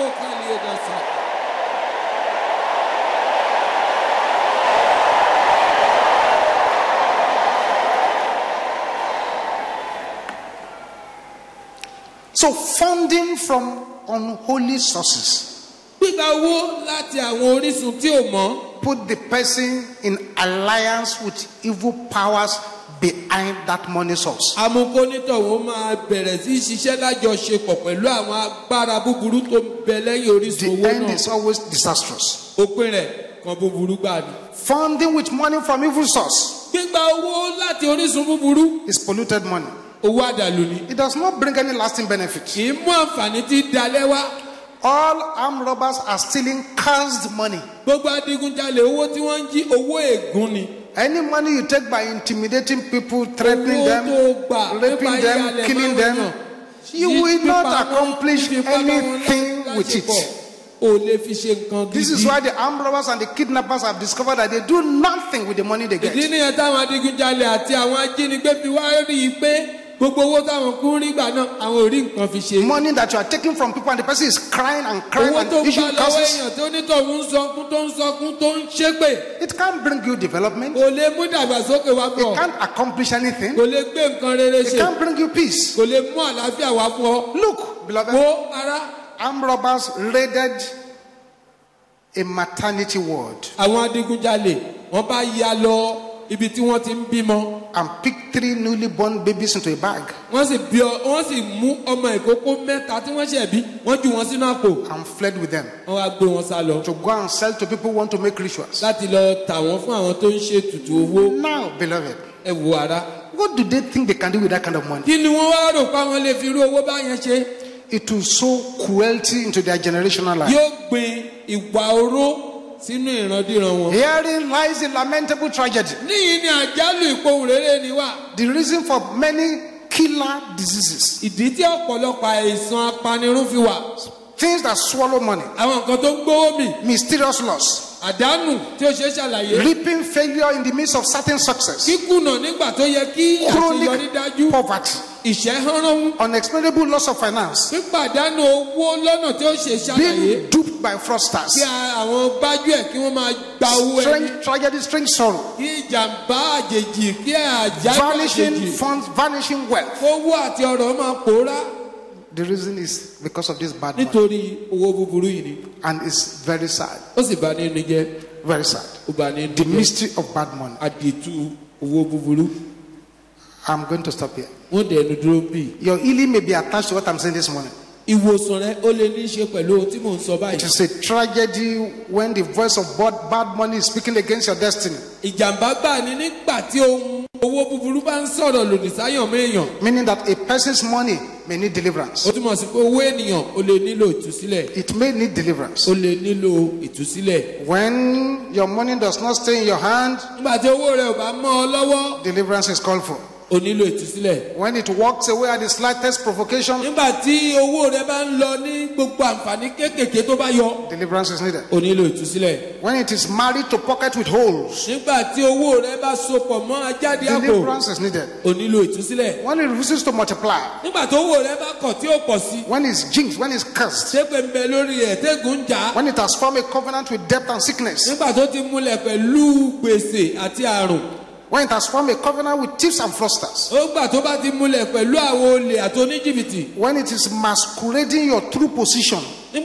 So funding from unholy sources Gbígba owó láti àwọn orísun tí ò mọ́. put the person in alliance with evil powers behind that money source. Amúkónítọ̀wọ́ máa bẹ̀rẹ̀ sí ṣiṣẹ́ lájọṣepọ̀ pẹ̀lú àwọn agbára búburú tó ń bẹ lẹ́yìn orísun The owó end náà. is always disastrous. Òpin rẹ̀ kan búburú gbà ní. Funding with money from evil source Gbígba owó láti orísun búburú is polluted money. It does not bring any lasting benefit. All armed robbers are stealing cursed money. Any money you take by intimidating people, threatening them, raping them, killing them, you will not accomplish anything with it. This is why the armed robbers and the kidnappers have discovered that they do nothing with the money they get. Money that you are taking from people and the person is crying and crying and issuing curses. It can't bring you development. It can't accomplish anything. It can't bring you peace. Look, beloved, armed robbers raided a maternity ward and picked three newly born babies into a bag and fled with them to go and sell to people who want to make rituals. Now, beloved, what do they think they can do with that kind of money? It will sow cruelty into their generational life. Herein lies a lamentable tragedy. The reason for many killer diseases, things that swallow money, mysterious loss, reaping failure in the midst of certain success, chronic poverty, unexplainable loss of finance, being duped by fraudsters, strange tragedy, strange sorrow, vanishing funds, vanishing wealth. The reason is because of this bad money. And it's very sad. Very sad. The mystery of bad money. I'm going to stop here. Your healing may be attached to what I'm saying this morning. It is a tragedy when the voice of bad, bad money is speaking against your destiny. Meaning that a person's money may need deliverance. It may need deliverance. When your money does not stay in your hand, deliverance is called for. When it walks away at the slightest provocation, deliverance is needed. When it is married to pocket with holes, deliverance is needed. When it refuses to multiply, when it's jinxed, when it's cursed, when it has formed a covenant with death and sickness, when it has formed a covenant with thieves and fraudsters, when it is masquerading your true position, you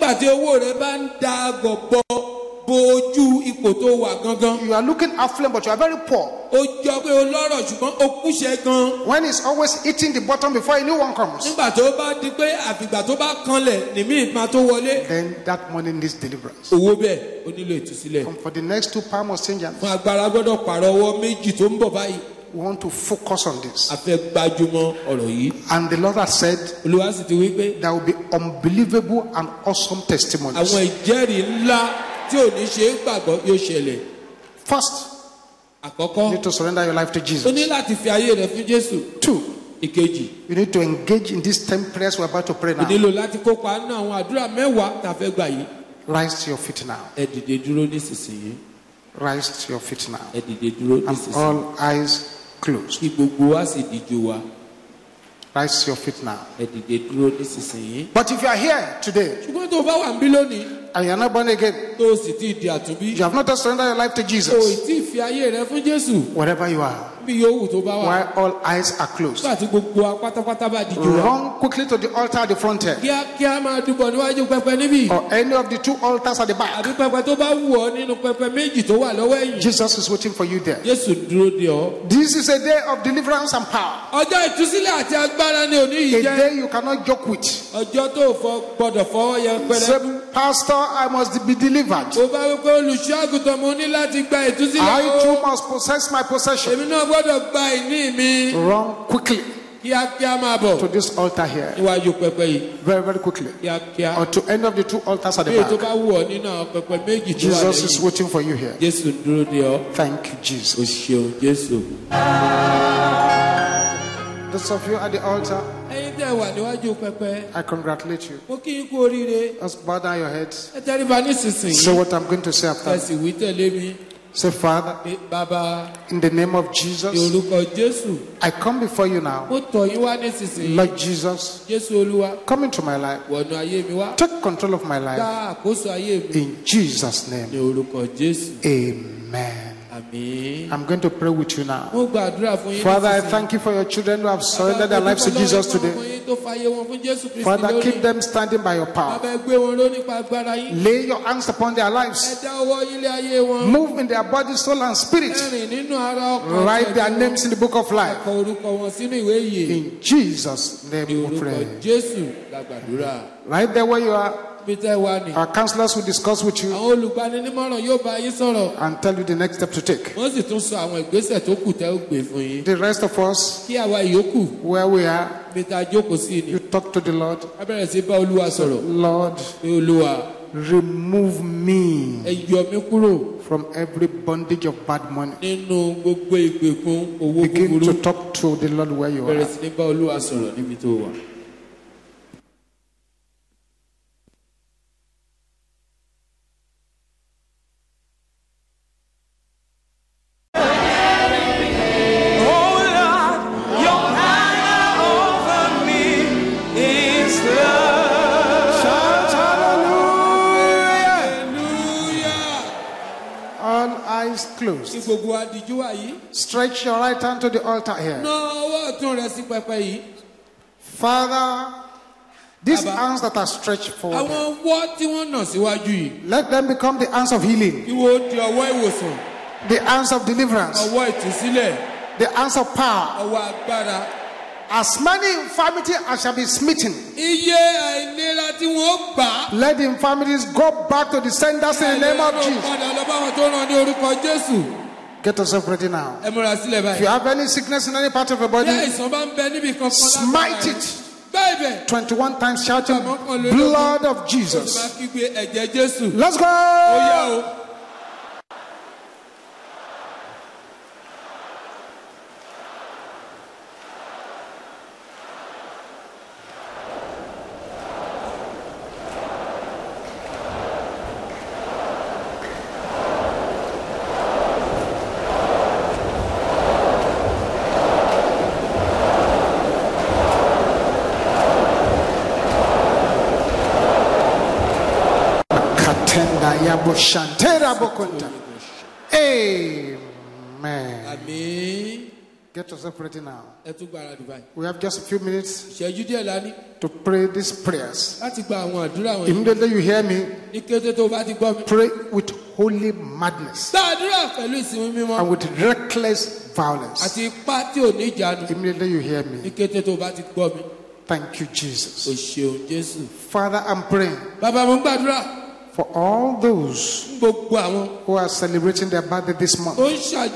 are looking affluent but you are very poor, when it's always eating the bottom before a new one comes, then that money needs deliverance. And for the next two Palm Exchange, we want to focus on this. And the Lord has said there will be unbelievable and awesome testimonies. First, you need to surrender your life to Jesus. Two, you need to engage in these ten prayers we're about to pray now. Rise to your feet now. Rise to your feet now. And all eyes closed. Rise to your feet now. But if you are here today and you are not born again, you have not surrendered your life to Jesus, wherever you are, while all eyes are closed, run quickly to the altar at the front here, or any of the two altars at the back. Jesus is waiting for you there. This is a day of deliverance and power, a day you cannot joke with. Say, Pastor, I must be delivered. I too must possess my possession. Run quickly. to this altar here. Very, very quickly. Or to any of the two altars at the back. Jesus is waiting for you here. Thank you, Jesus. Those of you at the altar, I congratulate you. Let's bow down your heads. Say what I'm going to say after. Say, Father, in the name of Jesus, I come before you now. Lord Jesus, come into my life. Take control of my life. In Jesus' name. Amen. I'm going to pray with you now. Father, I thank you for your children who have surrendered their lives to Jesus today. Father, keep them standing by your power. Lay your hands upon their lives. Move in their body, soul, and spirit. Write their names in the book of life. In Jesus' name we pray. Right there where you are, our counselors will discuss with you and tell you the next step to take. The rest of us, where we are, you talk to the Lord. Lord, remove me from every bondage of bad money. Begin to talk to the Lord where you are. Closed. Stretch your right hand to the altar here. Father, these hands that are stretched forward, let them become the hands of healing, the hands of deliverance, the hands of power. As many infirmities as shall be smitten, let the infirmities go back to the senders in the name of Jesus. Get yourself ready now. If you have any sickness in any part of your body, smite it twenty-one times, shouting, blood of Jesus. Let's go. Amen. Amen. Get yourself ready now. We have just a few minutes to pray these prayers. Immediately you hear me, pray with holy madness and with reckless violence. Immediately you hear me. Thank you, Jesus. Father, I'm praying for all those who are celebrating their birthday this month. Let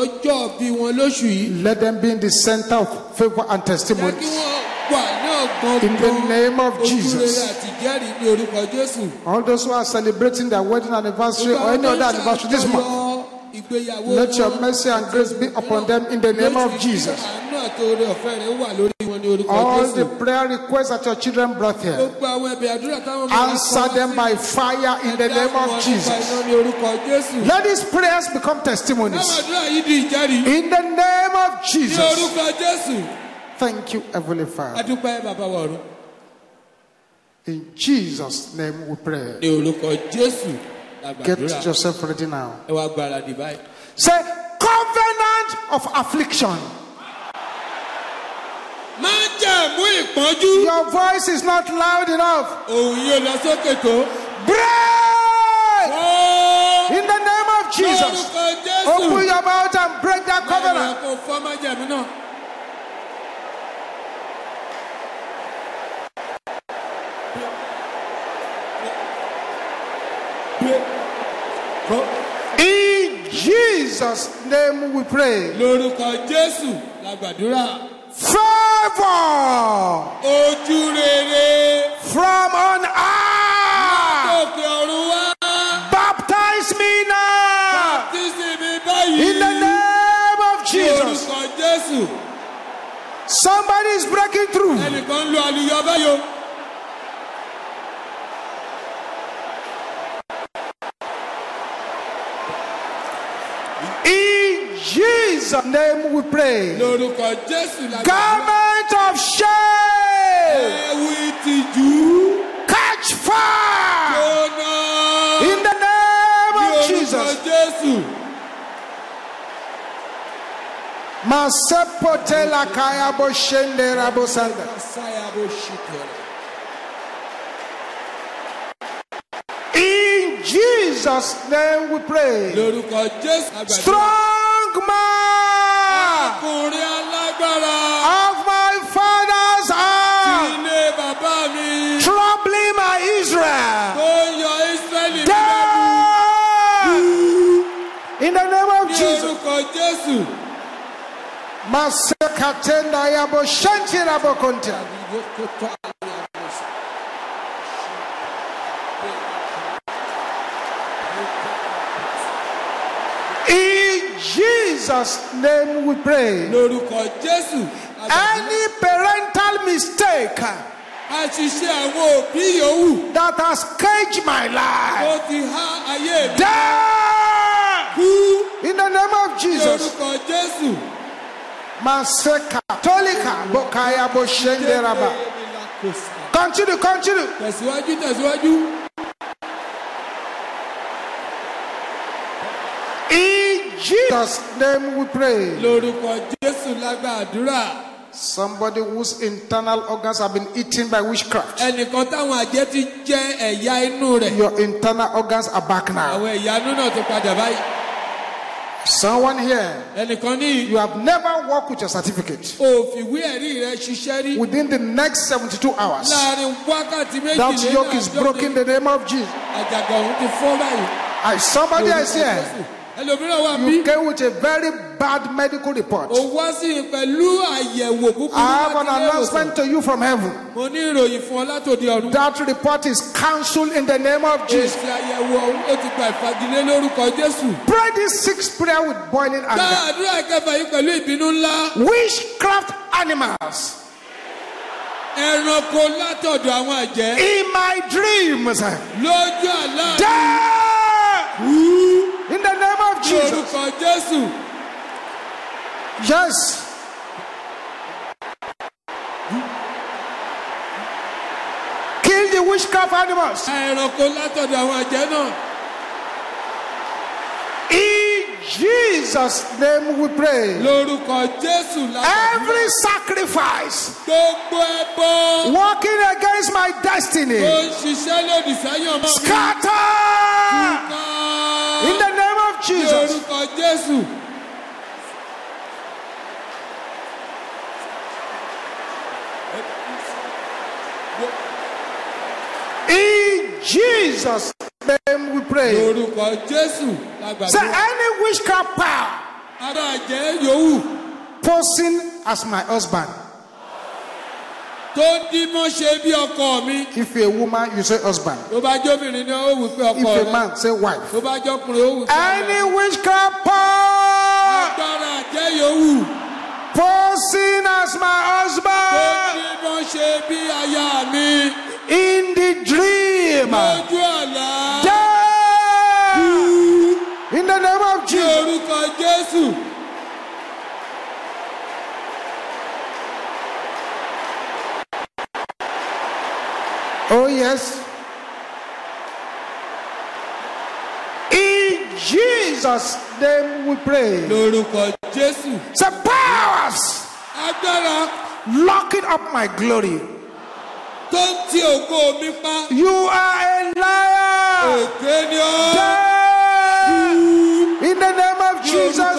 them be in the center of favor and testimonies. In the name of Jesus. All those who are celebrating their wedding anniversary or any other anniversary this month, let your mercy and grace be upon them in the name of Jesus. All the prayer requests that your children brought here, answer them by fire in the name of Jesus. Let these prayers become testimonies in the name of Jesus. Thank you, Heavenly Father. In Jesus' name we pray. Get yourself ready now. Say, covenant of affliction. Your voice is not loud enough. Break! In the name of Jesus. Open your mouth and break that covenant. In Jesus' name we pray. Father, favor from on high. Baptize me now in the name of Jesus. Somebody is breaking through. In Jesus' name we pray. Garment of shame, catch fire in the name of Jesus. Masepotela kaya boshende rabosanda. In Jesus' name we pray. Strong man of my father's house, troubling my Israel. Die in the name of Jesus. Masekatenda yabo shanti rabo konta. In Jesus' name we pray. Any parental mistake that has caged my life, die in the name of Jesus. Maseka tolika bokaya boshende raba. Continue, continue. In Jesus' name we pray. Somebody whose internal organs have been eaten by witchcraft. Your internal organs are back now. Someone here, you have never worked with your certificate. Within the next seventy-two hours, that yoke is broken in the name of Jesus. I, somebody is here. You came with a very bad medical report. I have an announcement to you from heaven. That report is cancelled in the name of Jesus. Pray this sixth prayer with boiling anger. Witchcraft animals in my dreams, die in the name of Jesus. Yes. Kill the witchcraft animals. In Jesus' name we pray. Every sacrifice working against my destiny, scatter in the name of Jesus. In Jesus' name we pray. Say any witchcraft power posing as my husband. If a woman, you say husband. If a man, say wife. Any witchcraft power posing as my husband in the dream, die in the name of Jesus. Oh yes. In Jesus' name we pray. Say powers locking up my glory. You are a liar. Die in the name of Jesus.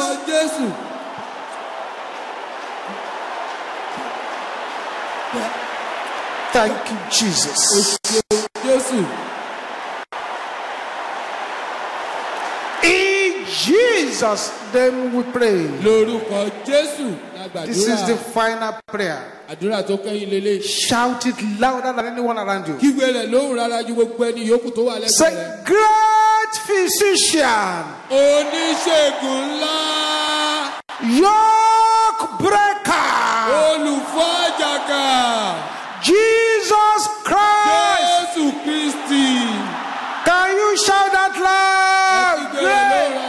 Thank you, Jesus. In Jesus' name we pray. Lórúkọ Jésù la gbàdúrà. This is the final prayer. Àdúrà tó kẹ́yìn lélẹ̀. Shout it louder than anyone around you. Kígbe rẹ̀ lóhùn rárá ju gbogbo ẹni yòókù tó wà lẹ́gbẹ̀ẹ́ rẹ̀. Say, great physician. Oníṣègùn ńlá. Yoke breaker. Olùfọ́ àjàgà. Jesus Christ. Jésù Kristi. Can you shout that loud? Great.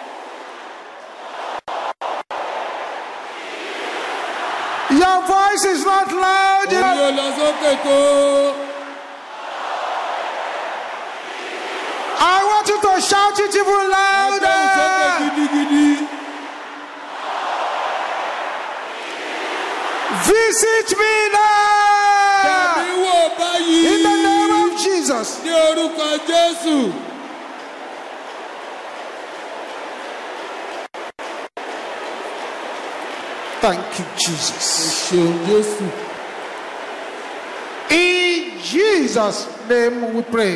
Your voice is not loud enough. I want you to shout it even louder. Visit me now. In the name of Jesus. Thank you, Jesus. In Jesus' name we pray.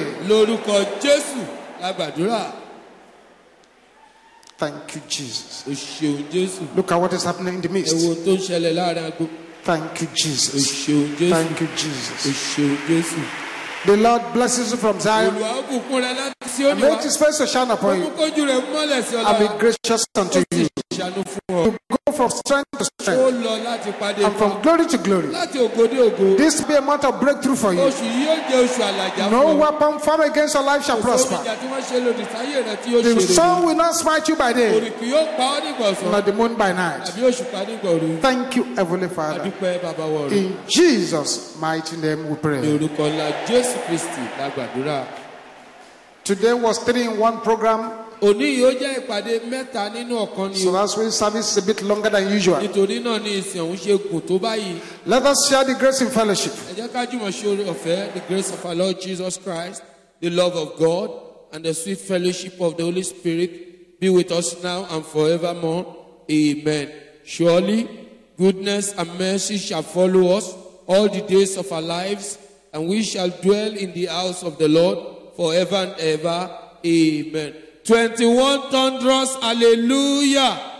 Thank you, Jesus. Look at what is happening in the midst. Thank you, Jesus. Thank you, Jesus. The Lord blesses you from Zion and make his face to shine upon you and be gracious unto you. You go from strength to strength and from glory to glory. This will be a month of breakthrough for you. No weapon formed against your life shall prosper. The sun will not smite you by day, nor the moon by night. Thank you, Heavenly Father. In Jesus' mighty name we pray. Today was three in one program. So that's why service is a bit longer than usual. Let us share the grace in fellowship. The grace of our Lord Jesus Christ, the love of God, and the sweet fellowship of the Holy Spirit be with us now and forevermore. Amen. Surely, goodness and mercy shall follow us all the days of our lives, and we shall dwell in the house of the Lord forever and ever. Amen. twenty-one thunderous hallelujah.